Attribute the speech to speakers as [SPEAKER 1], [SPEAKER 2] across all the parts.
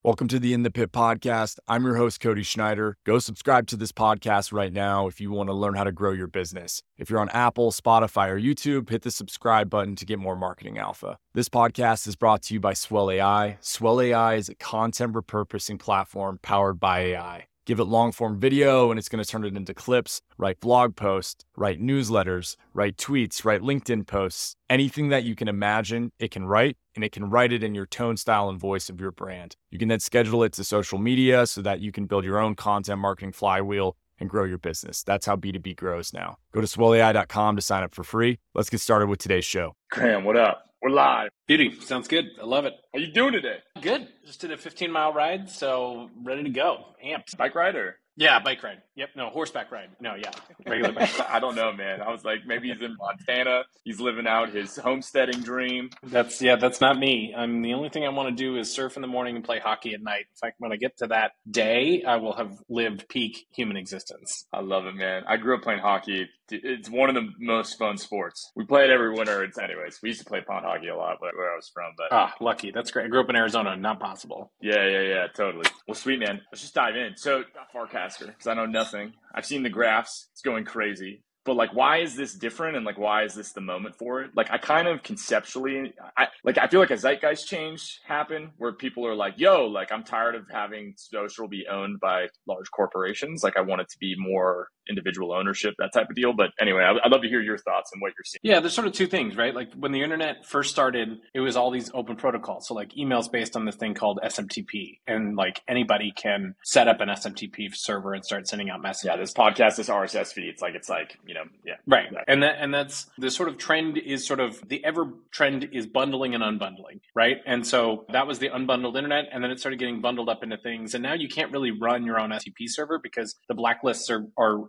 [SPEAKER 1] Welcome to the In the Pit podcast. I'm your host, Cody Schneider. Go subscribe to this podcast right now if you want to learn how to grow your business. If you're on Apple, Spotify, or YouTube, hit the subscribe button to get more marketing alpha. This podcast is brought to you by Swell AI. Swell AI is a content repurposing platform powered by AI. Give it long-form video, and it's going to turn it into clips, write blog posts, write newsletters, write tweets, write LinkedIn posts. Anything that you can imagine, it can write, and it can write it in your tone, style, and voice of your brand. You can then schedule it to social media so that you can build your own content marketing flywheel and grow your business. That's how B2B grows now. Go to swellai.com to sign up for free. Let's get started with today's show.
[SPEAKER 2] Graham, what up? We're live.
[SPEAKER 3] Beauty. Sounds good. I love it.
[SPEAKER 2] How you doing today?
[SPEAKER 3] Good. Just did a 15-mile ride, so ready to go. Amped.
[SPEAKER 2] Bike ride or?
[SPEAKER 3] Yeah, bike ride. Yep. No, horseback ride. No, yeah. Regular bike.
[SPEAKER 2] I don't know, man. I was like, maybe he's in Montana. He's living out his homesteading dream.
[SPEAKER 3] That's not me. The only thing I want to do is surf in the morning and play hockey at night. In fact, when I get to that day, I will have lived peak human existence.
[SPEAKER 2] I love it, man. I grew up playing hockey. It's one of the most fun sports. We play it every winter. Anyways, we used to play pond hockey a lot where I was from. But
[SPEAKER 3] lucky. That's great. I grew up in Arizona. Not possible.
[SPEAKER 2] Yeah, totally. Well, sweet, man. Let's just dive in. So, Farcaster, because I know nothing. I've seen the graphs. It's going crazy. But why is this different? And why is this the moment for it? I kind of conceptually, I feel like a zeitgeist change happened where people are like, yo, I'm tired of having social be owned by large corporations. I want it to be more individual ownership, that type of deal. But anyway, I'd love to hear your thoughts and what you're seeing.
[SPEAKER 3] Yeah, there's sort of two things, right? When the internet first started, it was all these open protocols. So email's based on this thing called SMTP. And anybody can set up an SMTP server and start sending out messages.
[SPEAKER 2] Yeah, this podcast, this RSS feed, yeah.
[SPEAKER 3] Right. Exactly. And that's the sort of trend is the ever trend is bundling and unbundling, right? And so that was the unbundled internet. And then it started getting bundled up into things. And now you can't really run your own SMTP server because the blacklists are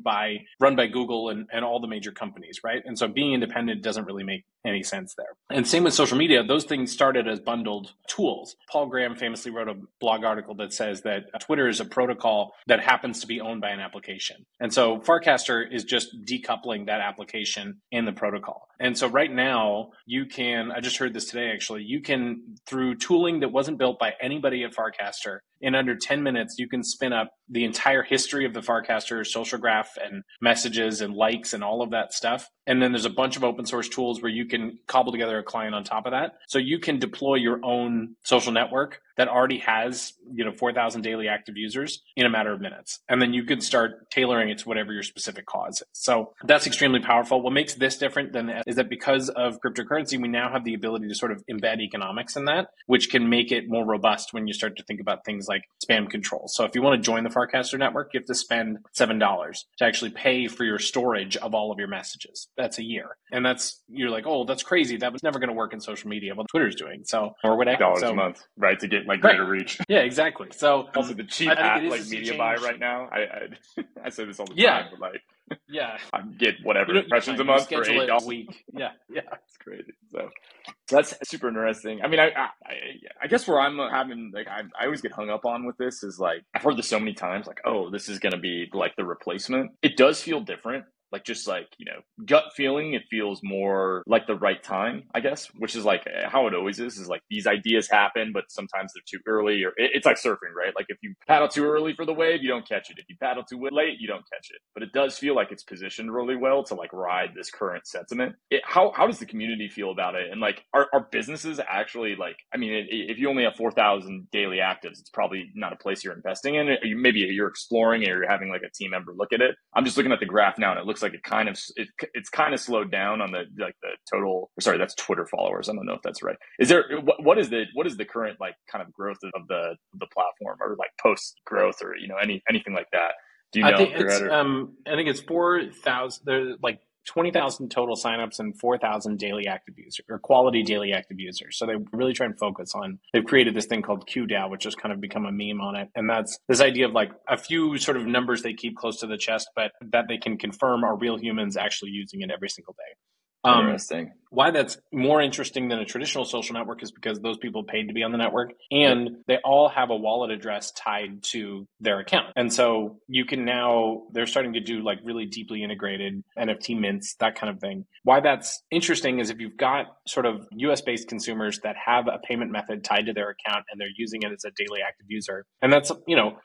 [SPEAKER 3] run by Google and all the major companies, right? And so being independent doesn't really make any sense there. And same with social media. Those things started as bundled tools. Paul Graham famously wrote a blog article that says that Twitter is a protocol that happens to be owned by an application. And so Farcaster is just decoupling that application and the protocol. And so right now I just heard this today actually, you can, through tooling that wasn't built by anybody at Farcaster, in under 10 minutes, you can spin up the entire history of the Farcaster social graph and messages and likes and all of that stuff. And then there's a bunch of open source tools where you can cobble together a client on top of that. So you can deploy your own social network that already has, 4,000 daily active users in a matter of minutes. And then you can start tailoring it to whatever your specific cause is. So that's extremely powerful. What makes this different is that because of cryptocurrency, we now have the ability to sort of embed economics in that, which can make it more robust when you start to think about things like spam control. So if you want to join the Farcaster network, you have to spend $7 to actually pay for your storage of all of your messages. That's a year. And you're like, oh, that's crazy. That was never going to work in social media. Well, Twitter's doing so, or whatever.
[SPEAKER 2] $dollars a month, right? To get greater reach.
[SPEAKER 3] Yeah, exactly. So
[SPEAKER 2] also the cheap app media buy right now. I say this all the time, but
[SPEAKER 3] yeah,
[SPEAKER 2] I get whatever impressions a month for $8
[SPEAKER 3] a week. Yeah,
[SPEAKER 2] it's crazy. So that's super interesting. I guess where I'm having I always get hung up on with this is I've heard this so many times. Oh, this is going to be the replacement. It does feel different. Gut feeling, it feels more like the right time, I guess, which is how it always is these ideas happen, but sometimes they're too early, or it's like surfing, right? If you paddle too early for the wave, you don't catch it. If you paddle too late, you don't catch it. But it does feel like it's positioned really well to ride this current sentiment. How does the community feel about it? And are businesses actually if you only have 4,000 daily actives, it's probably not a place you're investing in. Maybe you're exploring or you're having a team member look at it. I'm just looking at the graph now and it looks like it's kind of slowed down on the total. Sorry, that's Twitter followers. I don't know if that's right. Is there what is the current kind of growth of the platform, or post growth, or anything like that? Do you know?
[SPEAKER 3] I think it's 4,000. There's 20,000 total signups and 4,000 daily active users, or quality daily active users. So they really try and focus on, they've created this thing called QDAO, which has kind of become a meme on it. And that's this idea of a few sort of numbers they keep close to the chest, but that they can confirm are real humans actually using it every single day.
[SPEAKER 2] Interesting.
[SPEAKER 3] Why that's more interesting than a traditional social network is because those people paid to be on the network and they all have a wallet address tied to their account. And so you can now, they're starting to do like really deeply integrated NFT mints, that kind of thing. Why that's interesting is if you've got sort of US based consumers that have a payment method tied to their account and they're using it as a daily active user, and that's,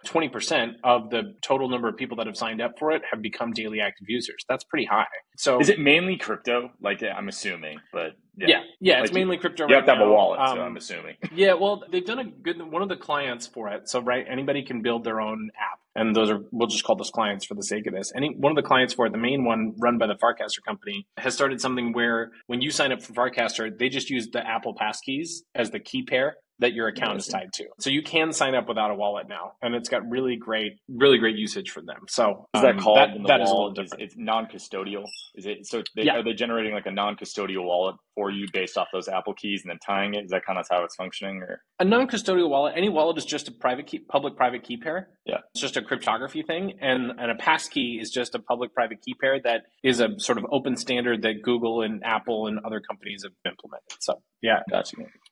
[SPEAKER 3] 20% of the total number of people that have signed up for it have become daily active users. That's pretty high. So
[SPEAKER 2] is it mainly crypto? Like, I'm assuming, but
[SPEAKER 3] yeah, it's mainly crypto.
[SPEAKER 2] You have to have
[SPEAKER 3] now.
[SPEAKER 2] a wallet, so I'm assuming.
[SPEAKER 3] Yeah, well, they've done a good. One of the clients for it. So, right, anybody can build their own app, and those are, we'll just call those clients for the sake of this. One of the clients for it, the main one run by the Farcaster company, has started something where when you sign up for Farcaster, they just use the Apple passkeys as the key pair that your account is tied to. So you can sign up without a wallet now, and it's got really great usage for them. So
[SPEAKER 2] is that called
[SPEAKER 3] that is a little different.
[SPEAKER 2] It's non-custodial. Is it? So are they generating like a non-custodial wallet for you based off those Apple keys and then tying it? Is that kind of how it's functioning? Or
[SPEAKER 3] a non-custodial wallet? Any wallet is just a public-private key pair.
[SPEAKER 2] Yeah,
[SPEAKER 3] it's just a cryptography thing, and a passkey is just a public-private key pair that is a sort of open standard that Google and Apple and other companies have implemented. So yeah,
[SPEAKER 2] gotcha.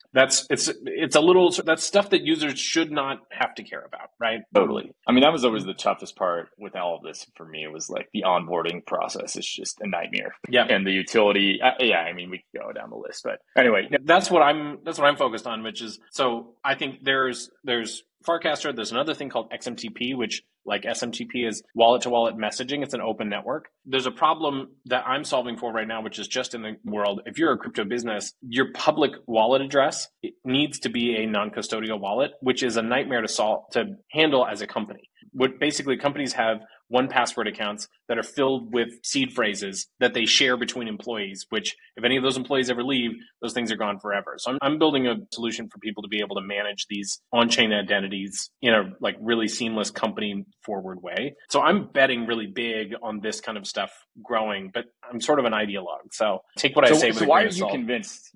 [SPEAKER 3] It's a little, that's stuff that users should not have to care about, right?
[SPEAKER 2] Totally. I mean, that was always the toughest part with all of this for me, was like the onboarding process is just a nightmare.
[SPEAKER 3] Yeah.
[SPEAKER 2] And the utility. I mean, we could go down the list, but anyway,
[SPEAKER 3] that's what I'm focused on, which is, so I think there's Farcaster, there's another thing called XMTP, which, like SMTP, is wallet-to-wallet messaging. It's an open network. There's a problem that I'm solving for right now, which is just in the world. If you're a crypto business, your public wallet address, it needs to be a non-custodial wallet, which is a nightmare to handle as a company. What basically companies have 1Password accounts that are filled with seed phrases that they share between employees, which if any of those employees ever leave, those things are gone forever. So I'm building a solution for people to be able to manage these on-chain identities in a like really seamless company forward way. So I'm betting really big on this kind of stuff growing, but I'm sort of an ideologue. So take what I say with a
[SPEAKER 2] why
[SPEAKER 3] grain
[SPEAKER 2] are
[SPEAKER 3] of
[SPEAKER 2] you
[SPEAKER 3] salt.
[SPEAKER 2] convinced,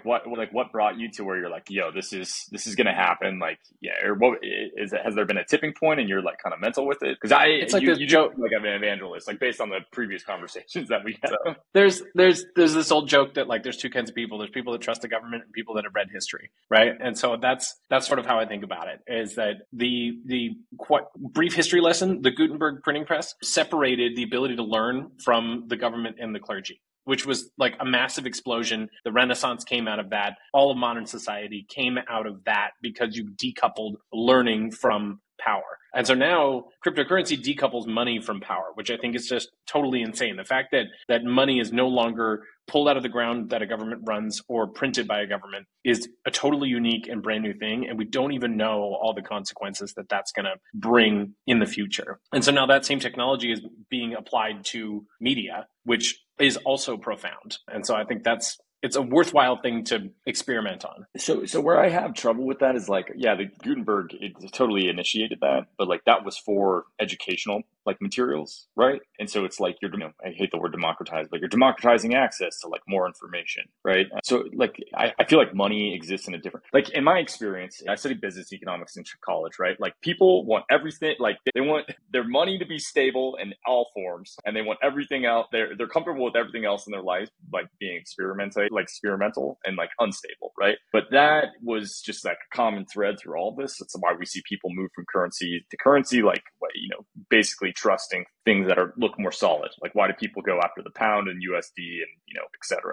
[SPEAKER 2] what brought you to where you're like, yo, this is going to happen? Like, yeah, or what is it? Has there been a tipping point and you're like kind of mental with it? Because
[SPEAKER 3] it's like
[SPEAKER 2] you joke like I'm an evangelist, like based on the previous conversations that we had. So.
[SPEAKER 3] There's this old joke that like there's two kinds of people. There's people that trust the government and people that have read history, right? And so that's sort of how I think about it, is that the quite brief history lesson, the Gutenberg printing press separated the ability to learn from the government and the clergy, which was like a massive explosion. The Renaissance came out of that. All of modern society came out of that because you decoupled learning from power. And so now cryptocurrency decouples money from power, which I think is just totally insane. The fact that money is no longer pulled out of the ground that a government runs or printed by a government is a totally unique and brand new thing. And we don't even know all the consequences that that's going to bring in the future. And so now that same technology is being applied to media, which is also profound. And so I think it's a worthwhile thing to experiment on.
[SPEAKER 2] So where I have trouble with that is like, yeah, the Gutenberg, it totally initiated that, but like that was for educational like materials, right? And so it's like I hate the word democratize, but you're democratizing access to like more information, right? So like I feel like money exists in a different, like in my experience, I studied business economics in college, right? Like people want everything, like they want their money to be stable in all forms, and they want everything else. They're comfortable with everything else in their life, like being experimental and like unstable, right? But that was just like a common thread through all this. That's why we see people move from currency to currency, like basically trusting things that look more solid. Like, why do people go after the pound and USD and et cetera?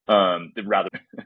[SPEAKER 2] Rather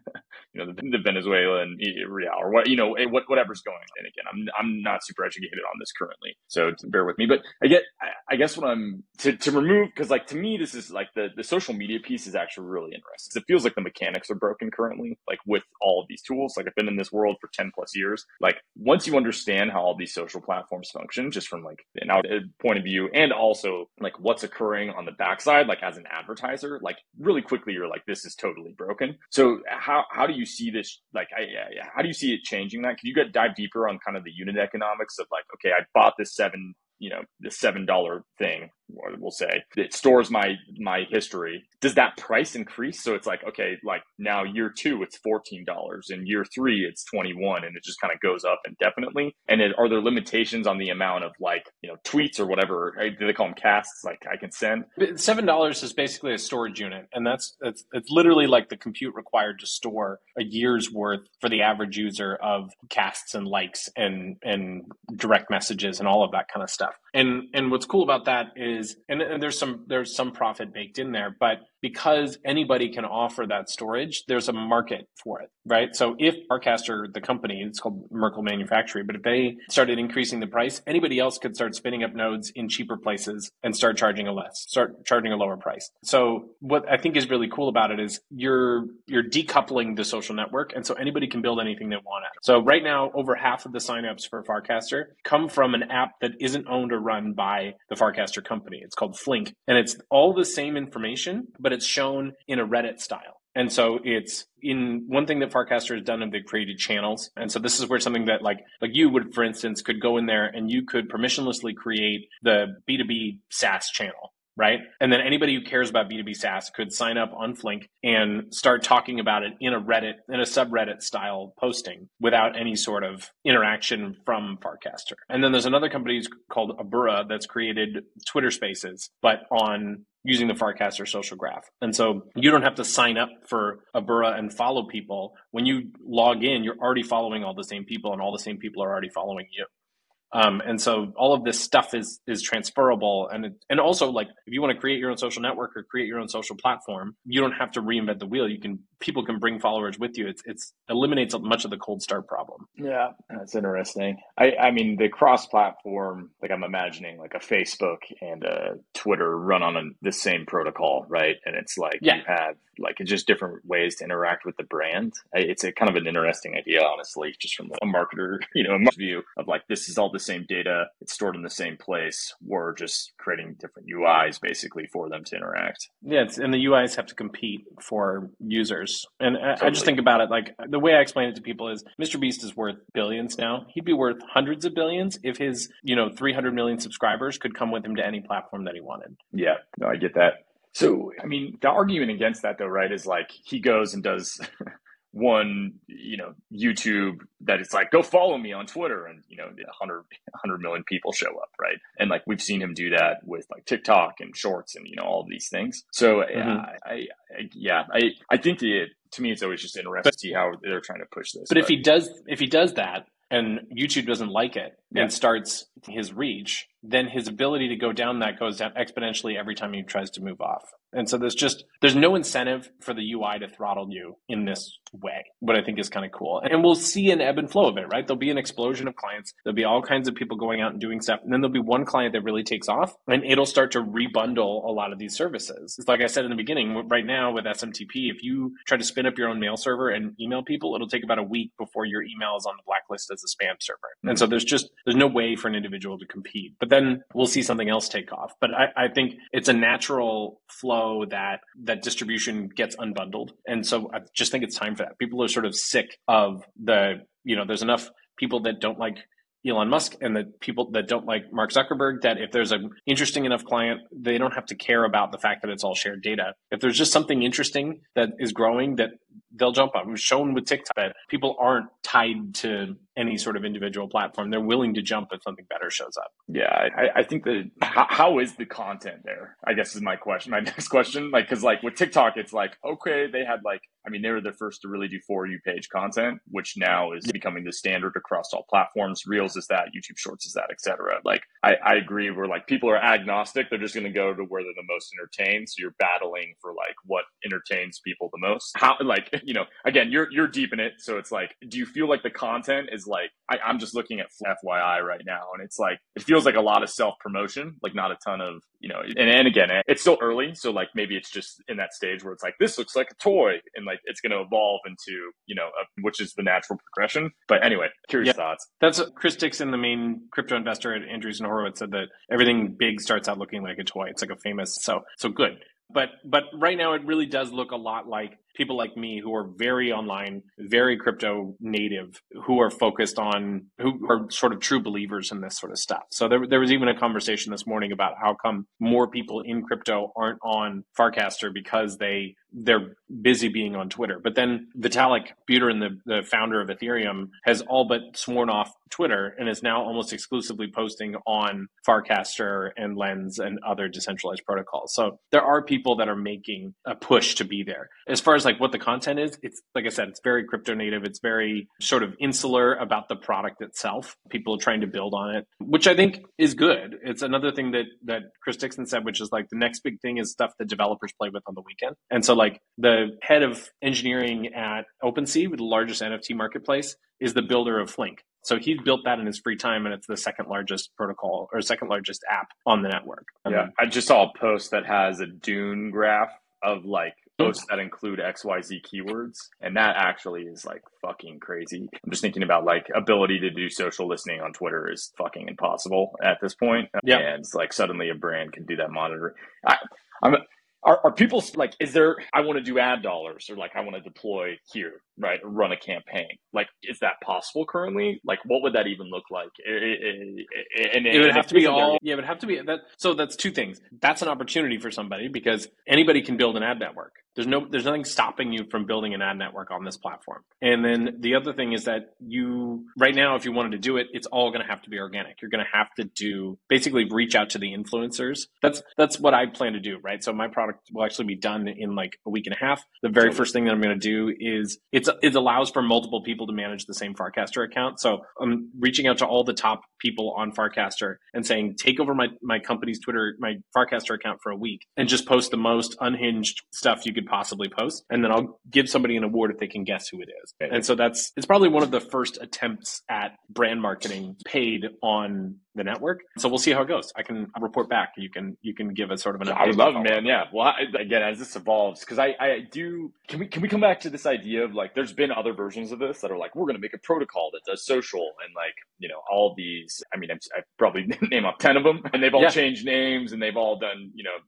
[SPEAKER 2] the Venezuelan real or whatever's going on. And again, I'm not super educated on this currently, so bear with me. But I guess what I'm to remove, because like to me this is like the social media piece is actually really interesting. It feels like the mechanics are broken currently, like with all of these tools. Like I've been in this world for 10 plus years. Like once you understand how all these social platforms function, just from like an out point of view, and also like what's occurring on the backside, like as an advertiser, like really quickly you're like, this is totally broken. So how do you see this? Like, how do you see it changing that? Can you dive deeper on kind of the unit economics of like, okay, I bought this $7 thing, we'll say it stores my history. Does that price increase? So it's like, okay, like now year 2, it's $14, and year 3, it's 21, and it just kind of goes up indefinitely. And are there limitations on the amount of like, tweets or whatever? Do they call them casts? Like I can send?
[SPEAKER 3] $7 is basically a storage unit, and it's literally like the compute required to store a year's worth for the average user of casts and likes and direct messages and all of that kind of stuff. And what's cool about that is, and there's some profit baked in there, but because anybody can offer that storage, there's a market for it, right? So if Farcaster, the company, it's called Merkle Manufactory, but if they started increasing the price, anybody else could start spinning up nodes in cheaper places and start charging a lower price. So what I think is really cool about it is you're decoupling the social network, and so anybody can build anything they want. So right now, over half of the signups for Farcaster come from an app that isn't owned or run by the Farcaster company. It's called Flink, and it's all the same information, but it's shown in a Reddit style. And so it's in one thing that Farcaster has done, and they've created channels. And so this is where something that like you would, for instance, could go in there and you could permissionlessly create the B2B SaaS channel. Right. And then anybody who cares about B2B SaaS could sign up on Flink and start talking about it in a subreddit style posting without any sort of interaction from Farcaster. And then there's another company called Abura that's created Twitter Spaces, but on using the Farcaster social graph. And so you don't have to sign up for Abura and follow people. When you log in, you're already following all the same people, and all the same people are already following you. And so all of this stuff is transferable. And also, like, if you want to create your own social network or create your own social platform, you don't have to reinvent the wheel. People can bring followers with you. It eliminates much of the cold start problem.
[SPEAKER 2] Yeah, that's interesting. I mean, the cross-platform, like I'm imagining like a Facebook and a Twitter run on the same protocol, right? And it's like you have like it's just different ways to interact with the brand. It's a kind of an interesting idea, honestly, just from a marketer, view of like, this is all the same data. It's stored in the same place. We're just creating different UIs basically for them to interact.
[SPEAKER 3] Yeah, and the UIs have to compete for users. And totally. I just think about it like the way I explain it to people is Mr. Beast is worth billions now. He'd be worth hundreds of billions if his 300 million subscribers could come with him to any platform that he wanted.
[SPEAKER 2] Yeah, no, I get that. So, I mean, the argument against that though, right, is like he goes and does one, YouTube that it's like, go follow me on Twitter, and 100 million people show up, right? And like we've seen him do that with like TikTok and Shorts and all of these things. So I think to me it's always just interesting to see how they're trying to push this.
[SPEAKER 3] But if he does that and YouTube doesn't like it and starts his reach, then his ability to go down goes down exponentially every time he tries to move off. And so there's no incentive for the UI to throttle you in this way, what I think is kind of cool. And we'll see an ebb and flow of it, right? There'll be an explosion of clients. There'll be all kinds of people going out and doing stuff. And then there'll be one client that really takes off, and it'll start to rebundle a lot of these services. It's like I said in the beginning, right now with SMTP, if you try to spin up your own mail server and email people, it'll take about a week before your email is on the blacklist as a spam server. And so there's no way for an individual to compete. But then we'll see something else take off. But I think it's a natural flow that distribution gets unbundled. And so I just think it's time for that. People are sort of sick of there's enough people that don't like Elon Musk and the people that don't like Mark Zuckerberg, that if there's an interesting enough client, they don't have to care about the fact that it's all shared data. If there's just something interesting that is growing, that they'll jump on. We've shown with TikTok that people aren't tied to any sort of individual platform. They're willing to jump if something better shows up.
[SPEAKER 2] Yeah, I think that how is the content there? I guess is my next question. Like, because like with TikTok, it's like, okay, they had they were the first to really do For You page content, which now is becoming the standard across all platforms. Reels is that, YouTube Shorts is that, etc. Like, I agree. Where like people are agnostic, they're just going to go to where they're the most entertained. So you're battling for like what entertains people the most. How again, you're deep in it, so it's like, do you feel like the content is like, I'm just looking at FYI right now, and it's like, it feels like a lot of self-promotion, like not a ton of, and again, it's still early, so like maybe it's just in that stage where it's like, this looks like a toy, and like it's going to evolve into, which is the natural progression. But anyway, curious thoughts.
[SPEAKER 3] That's Chris Dixon, the main crypto investor at Andreessen Horowitz, said that everything big starts out looking like a toy. It's like a famous, so good. But right now it really does look a lot like people like me who are very online, very crypto native, who are focused on, who are sort of true believers in this sort of stuff. So there was even a conversation this morning about how come more people in crypto aren't on Farcaster because they're busy being on Twitter. But then Vitalik Buterin, the founder of Ethereum, has all but sworn off Twitter and is now almost exclusively posting on Farcaster and Lens and other decentralized protocols. So there are people that are making a push to be there. As far as like what the content is, it's like I said, it's very crypto native. It's very sort of insular about the product itself. People are trying to build on it, which I think is good. It's another thing that Chris Dixon said, which is like the next big thing is stuff that developers play with on the weekend. And so like the head of engineering at OpenSea, the largest NFT marketplace, is the builder of Flink. So he built that in his free time, and it's the second largest protocol or second largest app on the network.
[SPEAKER 2] Yeah, I just saw a post that has a dune graph of like posts that include XYZ keywords. And that actually is like fucking crazy. I'm just thinking about like ability to do social listening on Twitter is fucking impossible at this point.
[SPEAKER 3] Yeah.
[SPEAKER 2] And it's like suddenly a brand can do that monitoring. Are people like, is there, I want to do ad dollars or like I want to deploy here, right? Or run a campaign. Like, is that possible currently? Like, what would that even look like?
[SPEAKER 3] It would have to be all, yeah, it would have to be that. So that's two things. That's an opportunity for somebody because anybody can build an ad network. There's nothing stopping you from building an ad network on this platform. And then the other thing is that right now, if you wanted to do it, it's all going to have to be organic. You're going to have to basically reach out to the influencers. That's what I plan to do, right? So my product will actually be done in like a week and a half. The very first thing that I'm going to do is it allows for multiple people to manage the same Farcaster account. So I'm reaching out to all the top people on Farcaster and saying, take over my company's Twitter, my Farcaster account for a week and just post the most unhinged stuff you could possibly post. And then I'll give somebody an award if they can guess who it is. And so it's probably one of the first attempts at brand marketing paid on the network. So we'll see how it goes. I can report back. You can give a sort of an update.
[SPEAKER 2] I would love, man. Yeah. Well, again, as this evolves, because can we come back to this idea of like, there's been other versions of this that are like, we're going to make a protocol that does social and like, all of these, I mean, I probably name up 10 of them and they've all changed names and they've all done,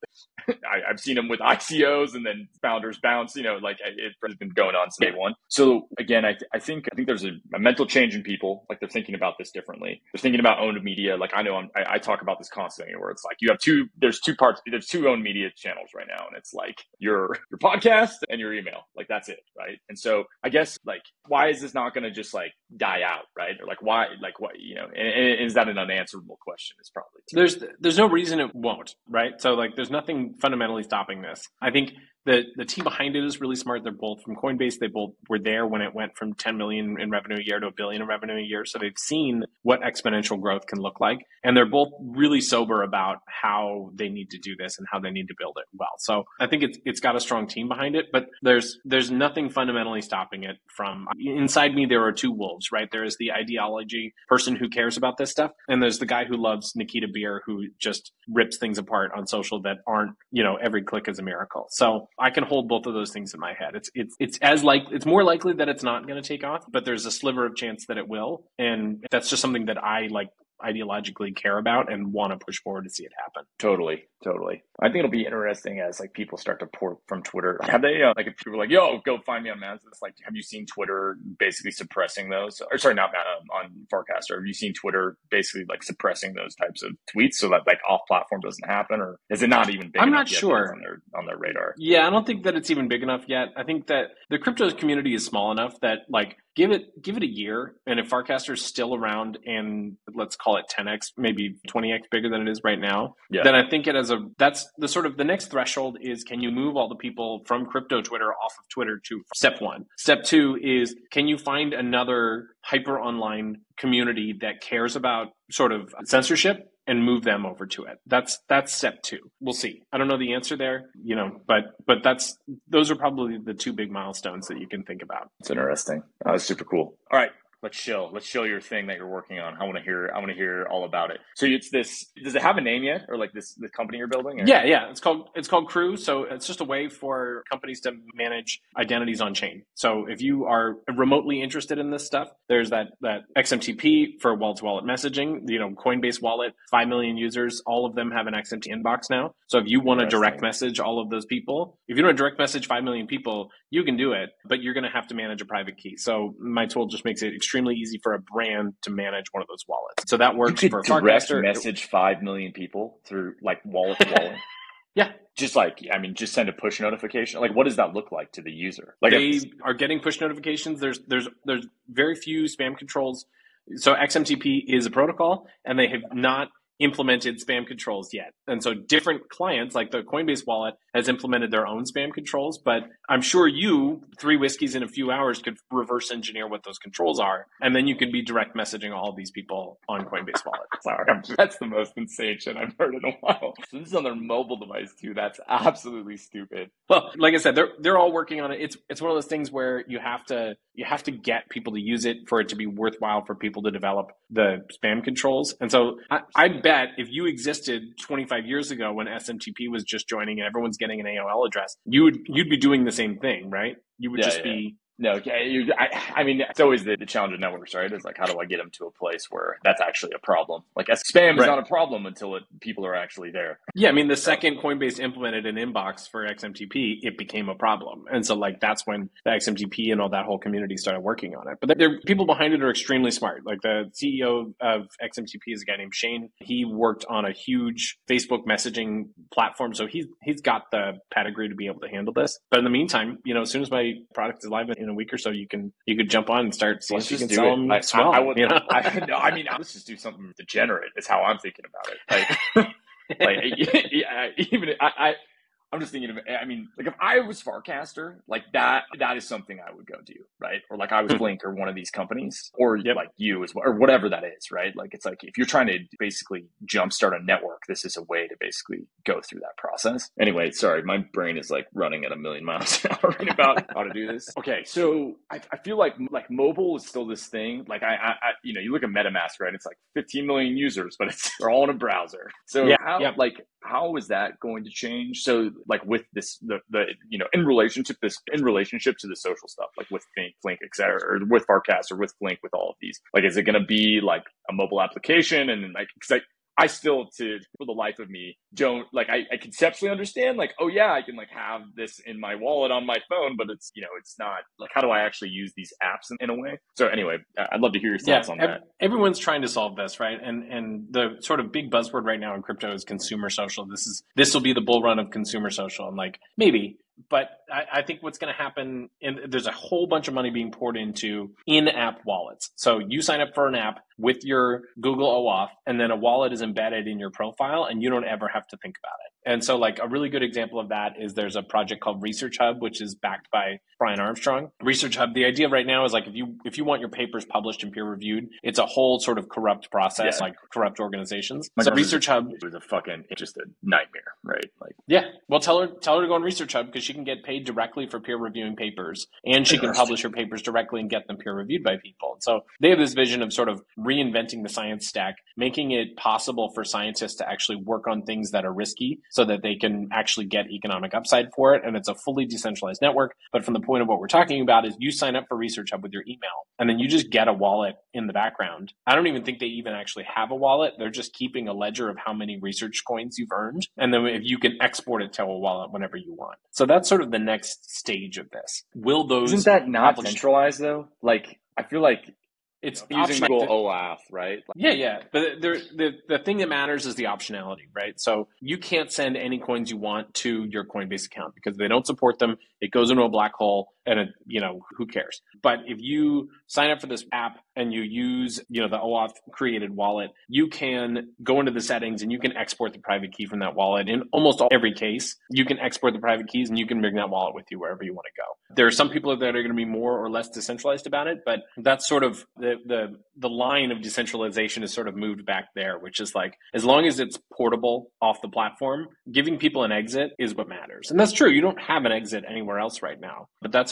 [SPEAKER 2] I've seen them with ICOs and then founders bounce, like it's been going on since day one. So again, I think there's a mental change in people. Like they're thinking about this differently. They're thinking about owned media. Like I know I talk about this constantly where it's like there's two owned media channels right now. And it's like your podcast and your email, like that's it. Right. And so I guess like, why is this not going to just like die out? Right. Or like, why, like what, and is that an unanswerable question? Is probably
[SPEAKER 3] there's no reason it won't. Right. So like, there's nothing fundamentally stopping this. I think the team behind it is really smart. They're both from Coinbase. They both were there when it went from 10 million in revenue a year to $1 billion in revenue a year. So they've seen what exponential growth can look like. And they're both really sober about how they need to do this and how they need to build it well. So I think it's got a strong team behind it, but there's nothing fundamentally stopping it from inside me. There are two wolves, right? There is the ideology person who cares about this stuff. And there's the guy who loves Nikita Beer, who just rips things apart on social that aren't, every click is a miracle. So I can hold both of those things in my head. It's more likely that it's not going to take off, but there's a sliver of chance that it will. And that's just something that I like ideologically care about and want to push forward to see it happen.
[SPEAKER 2] Totally. I think it'll be interesting as like people start to port from Twitter. Have they like if people are like, yo, go find me on Mantis? Like, have you seen Twitter basically suppressing those? Or sorry, not on Farcaster. Have you seen Twitter basically like suppressing those types of tweets so that like off platform doesn't happen, or is it not even big
[SPEAKER 3] I'm
[SPEAKER 2] enough
[SPEAKER 3] not
[SPEAKER 2] yet
[SPEAKER 3] sure
[SPEAKER 2] on their radar?
[SPEAKER 3] Yeah, I don't think that it's even big enough yet. I think that the crypto community is small enough that like give it a year, and if Farcaster is still around and let's call it 10x, maybe 20x bigger than it is right now, then I think that's the sort of the next threshold is, can you move all the people from crypto Twitter off of Twitter to step one? Step two is, can you find another hyper online community that cares about sort of censorship and move them over to it? That's step two. We'll see. I don't know the answer there, but those are probably the two big milestones that you can think about.
[SPEAKER 2] It's interesting. That's super cool. All right. let's show your thing that you're working on. I want to hear all about it. So it's this, does it have a name yet, or like the company you're building? Or?
[SPEAKER 3] Yeah. It's called Crew. So it's just a way for companies to manage identities on chain. So if you are remotely interested in this stuff, there's that XMTP for wallet-to-wallet messaging. Coinbase Wallet, 5 million users, all of them have an XMT inbox now. So if you want to direct message all of those people, if you want to direct message 5 million people, you can do it, but you're going to have to manage a private key. So my tool just makes it extremely easy for a brand to manage one of those wallets. So that works for
[SPEAKER 2] direct message 5 million people through like wallet to wallet.
[SPEAKER 3] Yeah.
[SPEAKER 2] Just send a push notification. Like, what does that look like to the user? Like,
[SPEAKER 3] they are getting push notifications. There's very few spam controls. So XMTP is a protocol, and they have not implemented spam controls yet. And so different clients, like the Coinbase wallet, has implemented their own spam controls, but I'm sure you, 3 whiskeys in a few hours, could reverse engineer what those controls are, and then you can be direct messaging all of these people on Coinbase wallet.
[SPEAKER 2] Sorry, that's the most insane shit I've heard in a while. So this is on their mobile device too. That's absolutely stupid.
[SPEAKER 3] Well, like I said, they're all working on it. It's one of those things where you have to get people to use it for it to be worthwhile for people to develop the spam controls. And so I bet if you existed 25 years ago when SMTP was just joining and everyone's getting an AOL address, you'd be doing the same thing, right? You would be...
[SPEAKER 2] No, I mean, it's always the challenge of networks, right? It's like, how do I get them to a place where that's actually a problem? Like, spam is not a problem until people are actually there.
[SPEAKER 3] Yeah, I mean, the second Coinbase implemented an inbox for XMTP, it became a problem. And so, like, that's when the XMTP and all that whole community started working on it. But there people behind it are extremely smart. Like, the CEO of XMTP is a guy named Shane. He worked on a huge Facebook messaging platform. So he's got the pedigree to be able to handle this. But in the meantime, as soon as my product is live in a week or so, you could jump on and start seeing if you can sell them. Let's
[SPEAKER 2] just do something degenerate is how I'm thinking about it. I'm just thinking of, like if I was Farcaster, like that is something I would go do, right? Or like I was Blink or one of these companies, or like you as well, or whatever that is, right? Like it's like if you're trying to basically jumpstart a network, this is a way to basically go through that process. Anyway, sorry, my brain is like running at 1,000,000 miles an hour right about how to do this. Okay, so I feel like mobile is still this thing. Like you look at MetaMask, right? It's like 15 million users, but they're all in a browser. So how is that going to change? So like with this, in relationship to the social stuff, like with Flink, et cetera, or with Farcast or with Flink, with all of these, like, is it going to be like a mobile application? And like, cause I still, for the life of me, don't like, I conceptually understand like, oh yeah, I can like have this in my wallet on my phone, but it's, it's not like, how do I actually use these apps in a way? So anyway, I'd love to hear your thoughts on that.
[SPEAKER 3] Everyone's trying to solve this, right? And the sort of big buzzword right now in crypto is consumer social. This will be the bull run of consumer social. And like, maybe. But I think what's going to happen, and there's a whole bunch of money being poured into in-app wallets. So you sign up for an app with your Google OAuth, and then a wallet is embedded in your profile, and you don't ever have to think about it. And so like a really good example of that is there's a project called Research Hub, which is backed by Brian Armstrong. Research Hub, the idea right now is like if you want your papers published and peer reviewed, it's a whole sort of corrupt process, like corrupt organizations. So Research Hub
[SPEAKER 2] was a fucking just a nightmare, right? Like,
[SPEAKER 3] yeah. Well, tell her to go on Research Hub because she can get paid directly for peer reviewing papers, and she can publish her papers directly and get them peer reviewed by people. And so they have this vision of sort of reinventing the science stack, making it possible for scientists to actually work on things that are risky so that they can actually get economic upside for it. And it's a fully decentralized network. But from the point of what we're talking about is you sign up for Research Hub with your email, and then you just get a wallet in the background. I don't even think they even actually have a wallet. They're just keeping a ledger of how many research coins you've earned. And then if you can export it to a wallet whenever you want. So that's sort of the next stage of this.
[SPEAKER 2] Isn't that not centralized though? Like, I feel like it's using Google OAuth, right?
[SPEAKER 3] Yeah. But the thing that matters is the optionality, right? So you can't send any coins you want to your Coinbase account because they don't support them. It goes into a black hole and who cares? But if you sign up for this app and you use, the OAuth created wallet, you can go into the settings and you can export the private key from that wallet. In almost every case, you can export the private keys and you can bring that wallet with you wherever you want to go. There are some people that are going to be more or less decentralized about it, but that's sort of the line of decentralization is sort of moved back there, which is like, as long as it's portable off the platform, giving people an exit is what matters. And that's true. You don't have an exit anywhere else right now, but that's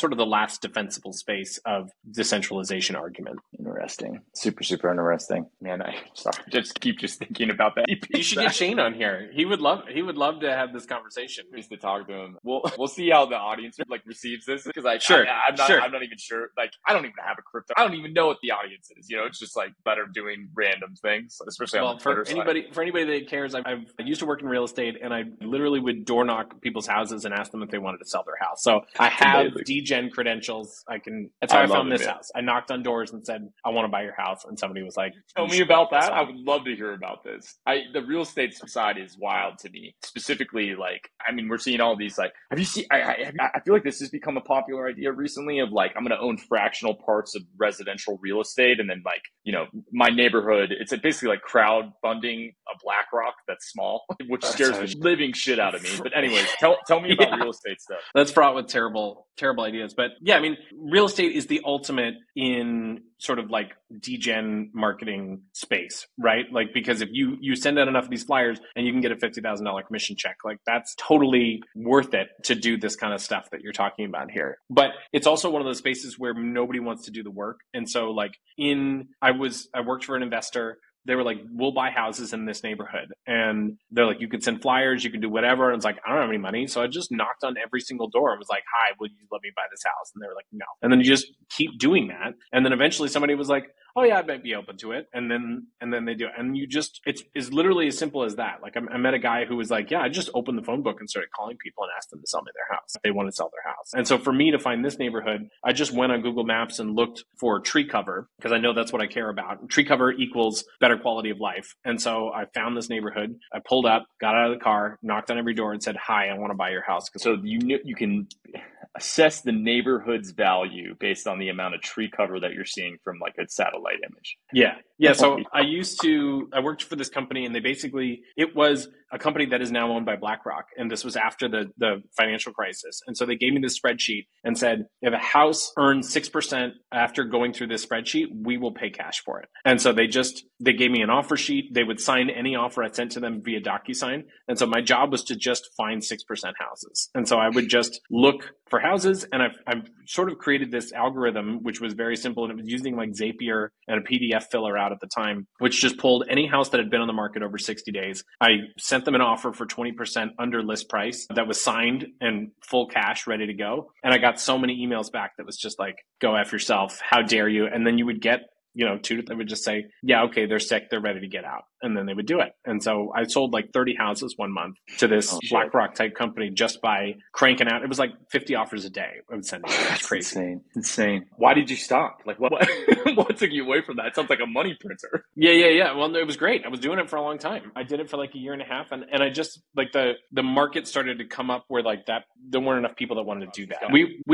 [SPEAKER 3] sort of the last defensible space of decentralization argument.
[SPEAKER 2] Interesting. Super interesting. Man, I just keep thinking about that.
[SPEAKER 3] You should get Shane on here. He would love to have this conversation.
[SPEAKER 2] Just to talk to him. We'll see how the audience like receives this, because I'm not even sure. Like, I don't even have a crypto. I don't even know what the audience is. It's just like better doing random things, especially on the Twitter side.
[SPEAKER 3] For anybody that cares, I used to work in real estate, and I literally would door knock people's houses and ask them if they wanted to sell their house. So I have DGen credentials. That's how I found this house. I knocked on doors and said, I want to buy your house. And somebody was like,
[SPEAKER 2] tell me about that. I would love to hear about this. The real estate side is wild to me. Specifically, like, I mean, we're seeing all these, like, have you seen, I feel like this has become a popular idea recently of like, I'm going to own fractional parts of residential real estate. And then like, my neighborhood, it's basically like crowdfunding a BlackRock that's small, which scares the living shit out of me. But anyways, tell me about real estate stuff.
[SPEAKER 3] That's fraught with terrible ideas. But yeah, I mean, real estate is the ultimate in sort of like degen marketing space, right? Like, because if you send out enough of these flyers and you can get a $50,000 commission check, like that's totally worth it to do this kind of stuff that you're talking about here. But it's also one of those spaces where nobody wants to do the work. And so like I worked for an investor. They were like, we'll buy houses in this neighborhood. And they're like, you could send flyers, you can do whatever. And it's like, I don't have any money. So I just knocked on every single door and was like, hi, will you let me buy this house? And they were like, no. And then you just keep doing that. And then eventually somebody was like, oh yeah, I might be open to it. And then they do it. And it's literally as simple as that. Like I met a guy who was like, yeah, I just opened the phone book and started calling people and asked them to sell me their house if they want to sell their house. And so for me to find this neighborhood, I just went on Google Maps and looked for tree cover, because I know that's what I care about. Tree cover equals better quality of life. And so I found this neighborhood. I pulled up, got out of the car, knocked on every door and said, hi, I want to buy your house.
[SPEAKER 2] So you can assess the neighborhood's value based on the amount of tree cover that you're seeing from like a satellite image.
[SPEAKER 3] Yeah. So I worked for this company, and it was a company that is now owned by BlackRock. And this was after the financial crisis. And so they gave me this spreadsheet and said, if a house earns 6% after going through this spreadsheet, we will pay cash for it. And so they gave me an offer sheet. They would sign any offer I sent to them via DocuSign. And so my job was to just find 6% houses. And so I would just look for houses, and I've sort of created this algorithm, which was very simple, and it was using like Zapier and a PDF filler out at the time, which just pulled any house that had been on the market over 60 days. I sent them an offer for 20% under list price that was signed and full cash, ready to go. And I got so many emails back that was just like, go F yourself, how dare you? And then you would get they would just say, yeah, okay, they're sick, they're ready to get out. And then they would do it. And so I sold like 30 houses one month to this BlackRock type company just by cranking out. It was like 50 offers a day I would send. It's crazy.
[SPEAKER 2] Insane. Why did you stop? Like what took you away from that? It sounds like a money printer.
[SPEAKER 3] Yeah. Well, it was great. I was doing it for a long time. I did it for like a year and a half. And I just like the market started to come up where like that, there weren't enough people that wanted to do that.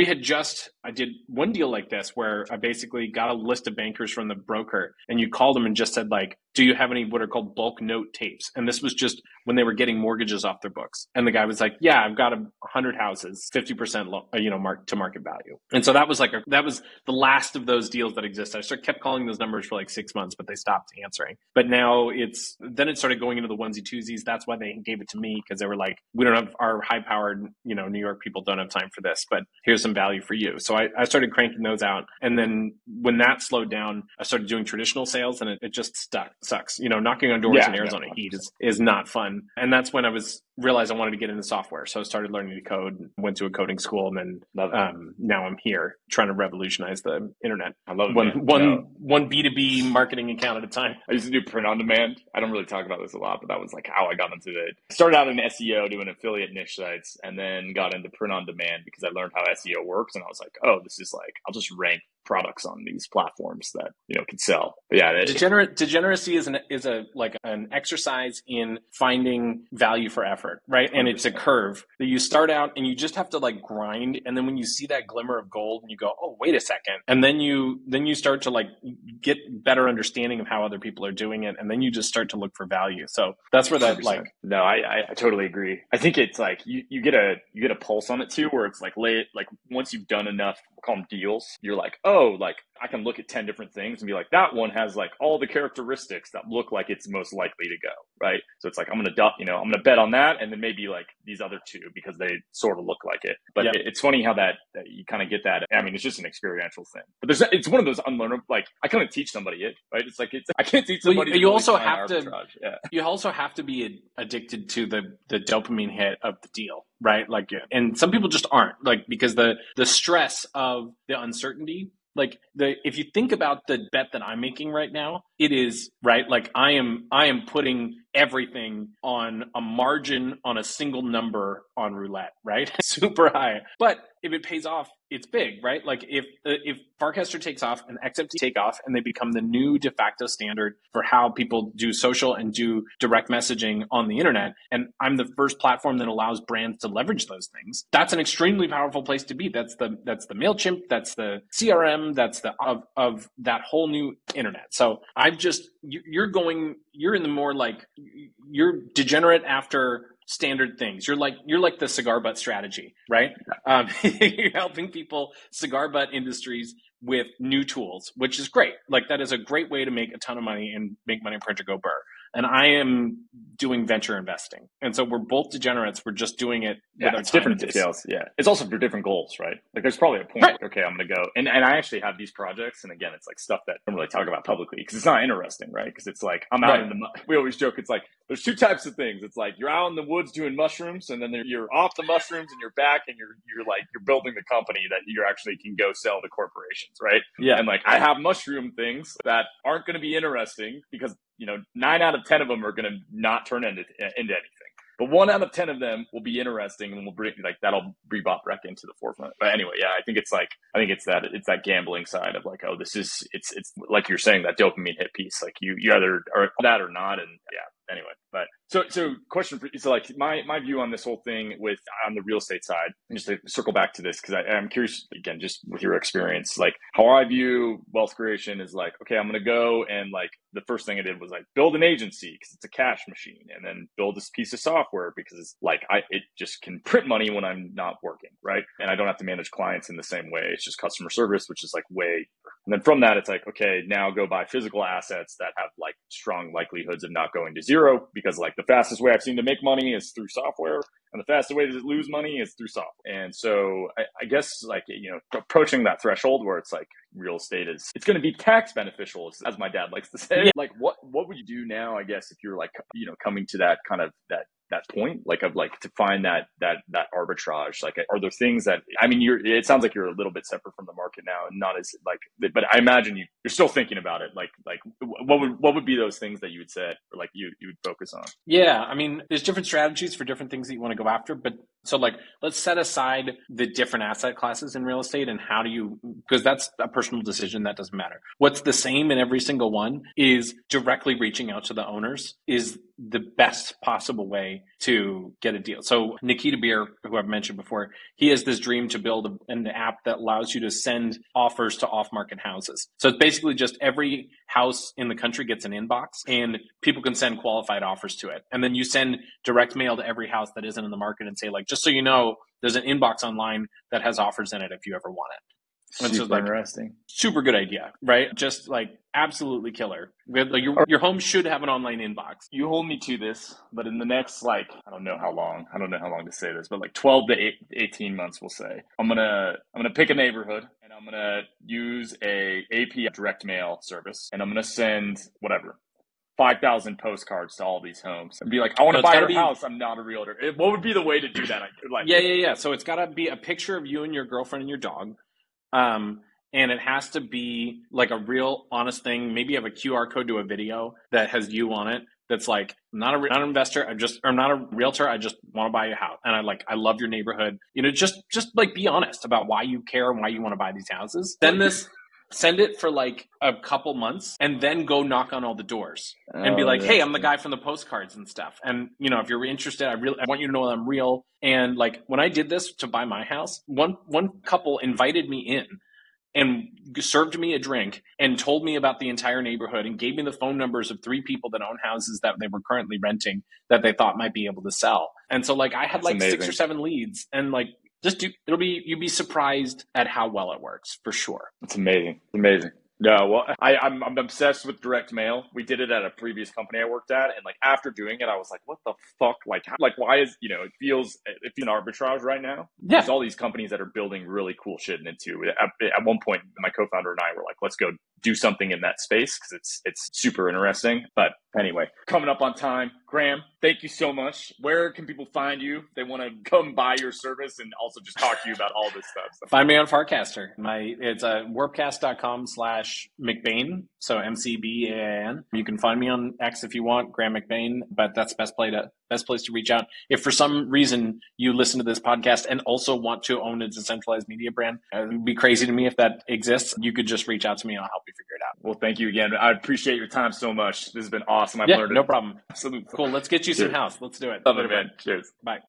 [SPEAKER 3] I did one deal like this where I basically got a list of bankers from the broker, and you called them and just said like, do you have any what are called bulk note tapes? And this was just when they were getting mortgages off their books. And the guy was like, yeah, I've got 100 houses, 50% mark to market value. And so that was the last of those deals that existed. I kept calling those numbers for like 6 months, but they stopped answering. But now it started going into the onesie twosies. That's why they gave it to me, because they were like, we don't have our high powered, New York people don't have time for this, but here's some value for you. So I started cranking those out. And then when that slowed down, I started doing traditional sales, and it just sucks. Knocking on doors in Arizona heat is not fun. And that's when I realized I wanted to get into software. So I started learning to code, went to a coding school, and then now I'm here trying to revolutionize the internet.
[SPEAKER 2] I love
[SPEAKER 3] it. One B2B marketing account at a time.
[SPEAKER 2] I used to do print on demand. I don't really talk about this a lot, but that was like how I got into it. I started out in SEO doing affiliate niche sites, and then got into print on demand because I learned how SEO works. And I was like, oh, this is like, I'll just rank products on these platforms that can sell. But yeah,
[SPEAKER 3] degeneracy is an exercise in finding value for effort, right? And 100%. It's a curve that you start out and you just have to like grind, and then when you see that glimmer of gold and you go, oh, wait a second, and then you start to like get better understanding of how other people are doing it, and then you just start to look for value. So that's where that 100%. Like
[SPEAKER 2] no, I totally agree. I think it's like you get a pulse on it too, where it's like once you've done enough call them deals. You're like, oh, like I can look at 10 different things and be like, that one has like all the characteristics that look like it's most likely to go, right? So it's like, I'm going to bet on that. And then maybe like these other two because they sort of look like it. But it's funny how that you kind of get that. I mean, it's just an experiential thing, but it's one of those unlearnable, like I couldn't teach somebody it, right? It's like, I can't teach somebody.
[SPEAKER 3] You also have to be addicted to the dopamine hit of the deal, right? Like, and some people just aren't, like, because the stress of the uncertainty, like if you think about the bet that I'm making right now, it is right. Like I am putting everything on a margin on a single number on roulette, right? Super high. But if it pays off, it's big, right? Like if Farcaster takes off and XFT take off and they become the new de facto standard for how people do social and do direct messaging on the internet, and I'm the first platform that allows brands to leverage those things, that's an extremely powerful place to be. That's the MailChimp, that's the CRM, that's the of that whole new internet. So you're in the more like, you're degenerate after standard things. You're like the cigar butt strategy, right? You're helping people cigar butt industries with new tools, which is great. Like that is a great way to make a ton of money and make money print or go burr. And I am doing venture investing. And so we're both degenerates. We're just doing it.
[SPEAKER 2] Yeah, it's different details. Yeah. It's also for different goals, right? Like there's probably a point, right. Okay, I'm going to go. And I actually have these projects. And again, it's like stuff that I don't really talk about publicly because it's not interesting, right? Because it's like, I'm out in the, we always joke, it's like, there's two types of things. It's like, you're out in the woods doing mushrooms and then you're off the mushrooms and you're back and you're building the company that you actually can go sell to corporations, right?
[SPEAKER 3] Yeah.
[SPEAKER 2] And like, I have mushroom things that aren't going to be interesting because 9 out of 10 of them are going to not turn into anything. But 1 out of 10 of them will be interesting and will bring that'll bring Botrek into the forefront. But anyway, yeah, I think it's that gambling side of like, oh, it's like you're saying, that dopamine hit piece. Like you either are that or not. And yeah, anyway, but so question for you. So like my view on this whole thing on the real estate side, just to circle back to this, because I'm curious again, just with your experience, like how I view wealth creation is like, okay, I'm going to go and like the first thing I did was like build an agency because it's a cash machine, and then build this piece of software because it's like it just can print money when I'm not working, right? And I don't have to manage clients in the same way. It's just customer service, which is like way. And then from that, it's like, okay, now go buy physical assets that have like strong likelihoods of not going to zero, because like the fastest way I've seen to make money is through software, and the fastest way to lose money is through software. And so I guess like, approaching that threshold where it's like real estate it's going to be tax beneficial, as my dad likes to say. Yeah. Like what would you do now, I guess, if you're like, coming to that kind of that point, like of like to find that arbitrage? Like, are there things that, I mean, it sounds like you're a little bit separate from the market now and not as like, but I imagine you're still thinking about it. Like what would be those things that you would say, or like you would focus on?
[SPEAKER 3] Yeah. I mean, there's different strategies for different things that you want to go after, but so like, let's set aside the different asset classes in real estate and because that's a personal decision, that doesn't matter. What's the same in every single one is directly reaching out to the owners is the best possible way to get a deal. So Nikita Beer, who I've mentioned before, he has this dream to build an app that allows you to send offers to off-market houses. So it's basically just every house in the country gets an inbox and people can send qualified offers to it. And then you send direct mail to every house that isn't in the market and say, like, just so you know, there's an inbox online that has offers in it if you ever want it.
[SPEAKER 2] Super interesting.
[SPEAKER 3] Super good idea, right? Just like absolutely killer. Like your home should have an online inbox.
[SPEAKER 2] You hold me to this, but in the next, like, I don't know how long to say this, but like 12 to 18 months, we'll say, I'm going to pick a neighborhood and I'm going to use a API direct mail service, and I'm going to send 5,000 postcards to all these homes and be like, I want to buy your house. I'm not a realtor. What would be the way to do that?
[SPEAKER 3] Yeah. So it's got to be a picture of you and your girlfriend and your dog. And it has to be like a real honest thing. Maybe you have a QR code to a video that has you on it. That's like, not an investor. I'm not a realtor. I just want to buy your house. And I love your neighborhood. Just like be honest about why you care and why you want to buy these houses. Send it for like a couple months and then go knock on all the doors and be like, hey, I'm the guy from the postcards and stuff. And, if you're interested, I want you to know that I'm real. And like when I did this to buy my house, one couple invited me in and served me a drink and told me about the entire neighborhood and gave me the phone numbers of 3 people that own houses that they were currently renting that they thought might be able to sell. And so like I had like 6 or 7 leads, and like You'd be surprised at how well it works, for sure.
[SPEAKER 2] It's amazing. It's amazing. No, well, I'm obsessed with direct mail. We did it at a previous company I worked at, and like after doing it, I was like, "What the fuck? Like, why is it feels an arbitrage right now?"
[SPEAKER 3] Yeah.
[SPEAKER 2] There's all these companies that are building really cool shit in it too. At one point, my co-founder and I were like, "Let's go do something in that space because it's super interesting." But anyway, coming up on time, Graham, thank you so much. Where can people find you? If they want to come buy your service and also just talk to you about all this stuff.
[SPEAKER 3] Find me on Farcaster. It's warpcast.com/McBain. So MCBAIN. You can find me on X if you want, Graham McBain, but that's the best place to reach out. If for some reason you listen to this podcast and also want to own a decentralized media brand, it would be crazy to me if that exists. You could just reach out to me and I'll help you figure it out.
[SPEAKER 2] Well, thank you again. I appreciate your time so much. This has been awesome. I've learned
[SPEAKER 3] no problem.
[SPEAKER 2] Absolutely.
[SPEAKER 3] Cool. Let's get you some house. Let's do it.
[SPEAKER 2] Love it, man. Cheers.
[SPEAKER 3] Bye.